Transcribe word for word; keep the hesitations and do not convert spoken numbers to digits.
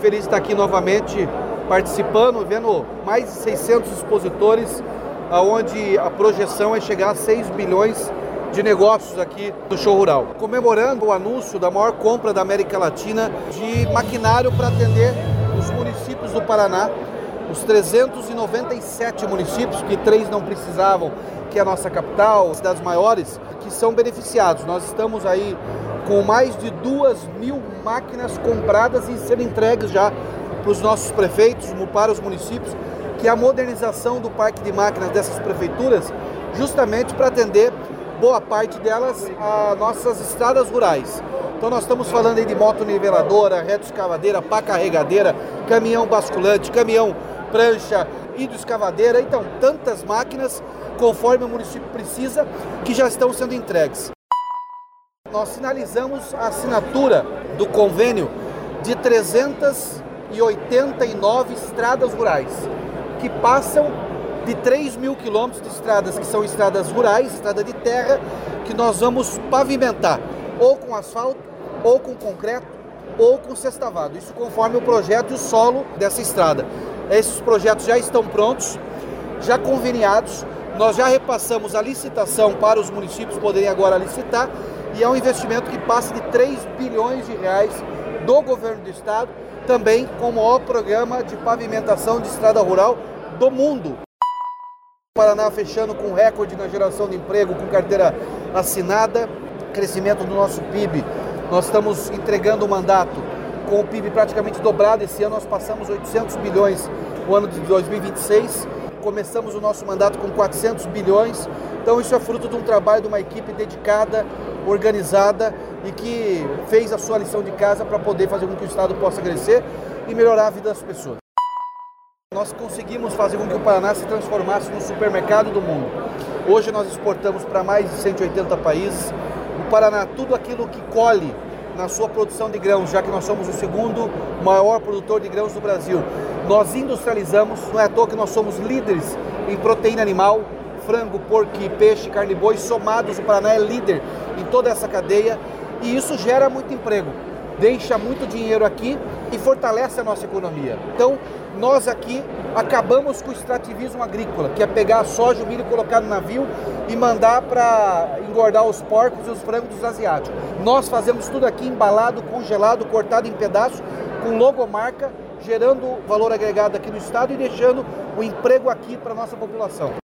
feliz de estar aqui novamente participando, vendo mais de seiscentos expositores, onde a projeção é chegar a seis bilhões de negócios aqui do show rural. Comemorando o anúncio da maior compra da América Latina de maquinário para atender os municípios do Paraná, os trezentos e noventa e sete municípios, que três não precisavam, que é a nossa capital, as cidades maiores, que são beneficiados. Nós estamos aí com mais de duas mil máquinas compradas e sendo entregues já para os nossos prefeitos, para os municípios, que é a modernização do parque de máquinas dessas prefeituras, justamente para atender boa parte delas a nossas estradas rurais. Então nós estamos falando aí de moto-niveladora, reto-escavadeira, pá carregadeira, caminhão basculante, caminhão prancha, hidroescavadeira, então tantas máquinas conforme o município precisa que já estão sendo entregues. Nós finalizamos a assinatura do convênio de trezentas e oitenta e nove estradas rurais, que passam de três mil quilômetros de estradas que são estradas rurais, estrada de terra, que nós vamos pavimentar, ou com asfalto, ou com concreto, ou com sextavado. Isso conforme o projeto e o solo dessa estrada. Esses projetos já estão prontos, já conveniados, nós já repassamos a licitação para os municípios poderem agora licitar, e é um investimento que passa de três bilhões de reais do governo do estado, também com o maior programa de pavimentação de estrada rural do mundo. O Paraná fechando com recorde na geração de emprego, com carteira assinada, crescimento do nosso P I B. Nós estamos entregando o mandato com o P I B praticamente dobrado. Esse ano nós passamos oitocentos bilhões no ano de dois mil e vinte e seis. Começamos o nosso mandato com quatrocentos bilhões. Então isso é fruto de um trabalho de uma equipe dedicada, organizada e que fez a sua lição de casa para poder fazer com que o estado possa crescer e melhorar a vida das pessoas. Nós conseguimos fazer com que o Paraná se transformasse no supermercado do mundo. Hoje nós exportamos para mais de cento e oitenta países. O Paraná, tudo aquilo que colhe na sua produção de grãos, já que nós somos o segundo maior produtor de grãos do Brasil, nós industrializamos. Não é à toa que nós somos líderes em proteína animal, frango, porco, peixe, carne e boi, somados. O Paraná é líder em toda essa cadeia e isso gera muito emprego, deixa muito dinheiro aqui e fortalece a nossa economia. Então, nós aqui acabamos com o extrativismo agrícola, que é pegar a soja, o milho, colocar no navio e mandar para engordar os porcos e os frangos dos asiáticos. Nós fazemos tudo aqui embalado, congelado, cortado em pedaços, com logomarca, gerando valor agregado aqui no estado e deixando o emprego aqui para a nossa população.